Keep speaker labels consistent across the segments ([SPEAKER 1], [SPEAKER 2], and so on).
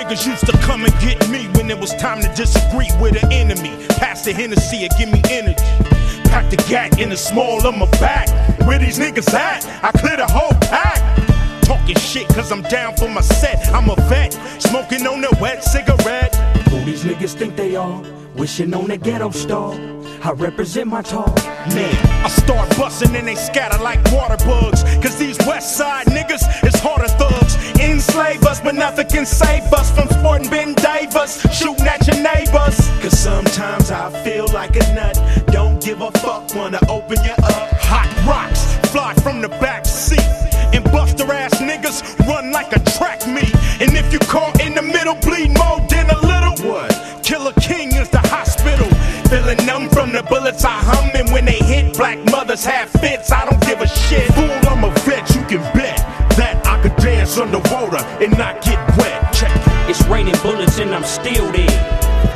[SPEAKER 1] niggas used to come and get me when it was time to disagree with an enemy. Pass the Hennessy and give me energy. Pack the gat in the small of my back. Where these niggas at? I clear the whole pack. Talking shit cause I'm down for my set. I'm a vet, smoking on a wet cigarette.
[SPEAKER 2] Who these niggas think they are? Wishing on a ghetto star. I represent my talk.
[SPEAKER 1] Man, I start busting and they scatter like water bugs. Cause these west side niggas is harder thugs. Enslave us, but nothing can save us from sporting Ben Davis, shooting at your neighbors. Cause sometimes I feel like a nut. Don't give a fuck, wanna open you up. Hot rocks fly from the back seat. And buster ass niggas run like a track meet. And if you caught in the middle, bleed more than a little. What? Killer King is the hospital. Feeling numb from the bullets I hum. And when they hit, black mothers have fits. I don't give a shit. Fool, I'm a vet, you can bet that I could dance underwater and not get wet. Check it.
[SPEAKER 2] It's raining bullets and I'm still there.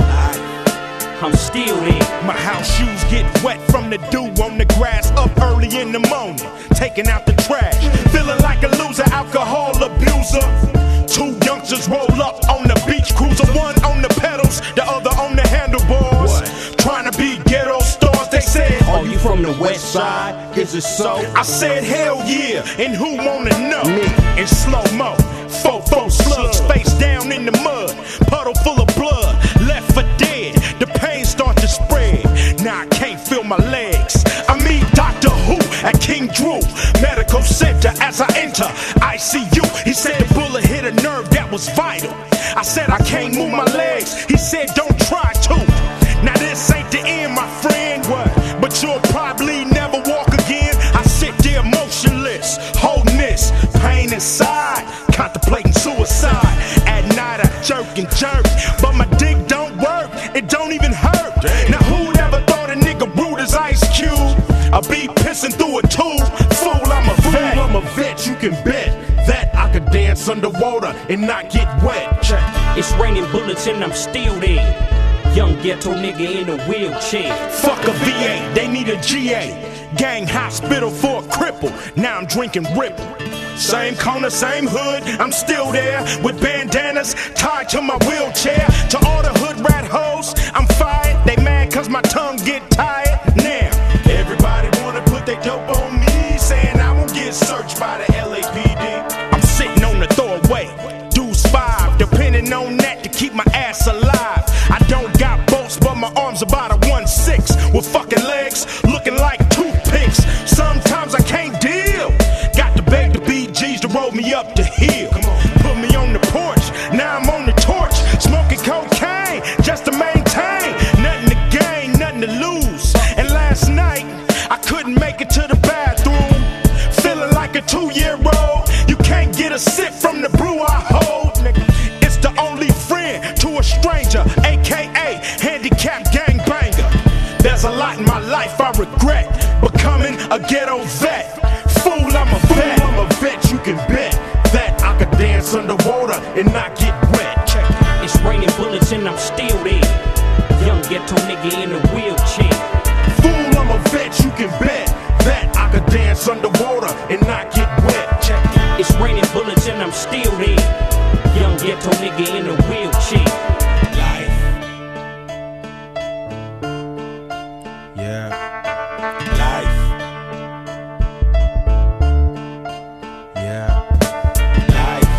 [SPEAKER 2] I'm still there.
[SPEAKER 1] My house shoes get wet from the dew on the grass up early in the morning, taking out the trash. Feeling like a loser, alcohol abuser. Two youngsters roll up on the beach cruiser. One on the pedals, the other on the handlebars. What? Trying to be ghetto stars, they said.
[SPEAKER 2] Are you from the west side? Is it so?
[SPEAKER 1] I said hell yeah, and who wanna know?
[SPEAKER 2] Me.
[SPEAKER 1] In slow-mo, 4-4 slugs, face down in the mud. Puddle full of blood, left for dead. The pain start to spread, now I can't feel my legs. I meet Dr. Who at King Drew Medical Center as I enter ICU. He said the bullet hit a nerve that was vital. I said I can't move my legs. He said don't try to. Now this ain't the end, my friend. What? But you'll probably never walk again. I sit there motionless, holding this pain inside, contemplating suicide. At night I jerk and jerk, but my dick don't work. It don't even hurt. Damn. Now who'd ever thought a nigga rude as Ice Cube? I'll be pissing through a tube. Fool, I'm a vet.
[SPEAKER 3] I'm a vet, you can bet that I could dance underwater and not get wet. Check.
[SPEAKER 2] It's raining bullets and I'm still there. Young ghetto nigga in a wheelchair.
[SPEAKER 1] Fuck a VA, they need a GA. Gang hospital for a cripple. Now I'm drinking Ripple. Same corner, same hood, I'm still there with bandanas tied to my wheelchair. To all the hood rat hoes, I'm fired. They mad cause my tongue get tired. Now, everybody wanna put their dope on me, saying I won't get searched by the LAPD. I'm sitting on the throwaway, dues 5, depending on that to keep my ass alive. I don't got bolts, but my arms about a 1-6 with fucking legs looking like toothpicks. Sometimes I can't deal. Got to beg the BGs to roll me up the hill. Put me on the porch, now I'm on the torch. Smoking cocaine just to maintain. Nothing to gain, nothing to lose. And last night, I couldn't make it to the bathroom. Feeling like a 2-year-old. You can't get a sip from the brew I hold. It's the only friend to a stranger, aka handicapped gangbanger. There's a lot in my life I regret, becoming a ghetto vet. Fool, I'm a vet.
[SPEAKER 3] I'm a vet, you can bet that I could dance underwater and not get wet. Check.
[SPEAKER 2] It's raining bullets and I'm still there. Young ghetto nigga in a wheelchair.
[SPEAKER 3] Fool, I'm a vet, you can bet that I could dance underwater and not get wet. Check.
[SPEAKER 2] It's raining bullets and I'm still there. Young ghetto nigga in a wheelchair.
[SPEAKER 1] Life.
[SPEAKER 3] Yeah. Life. Yeah. Life.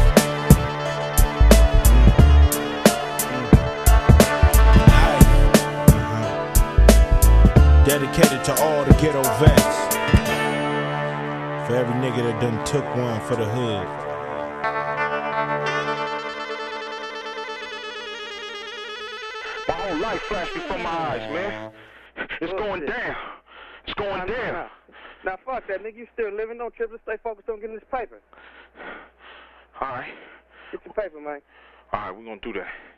[SPEAKER 3] Life. Dedicated to all the ghetto vets. For every nigga that done took one for the hood.
[SPEAKER 4] My whole life flashed before my eyes, man. It's going down. It's going down.
[SPEAKER 5] Now fuck that, nigga. You still living? Don't trip. Let's stay focused on getting this paper.
[SPEAKER 4] All right.
[SPEAKER 5] Get your paper, man.
[SPEAKER 4] All right, we're going to do that.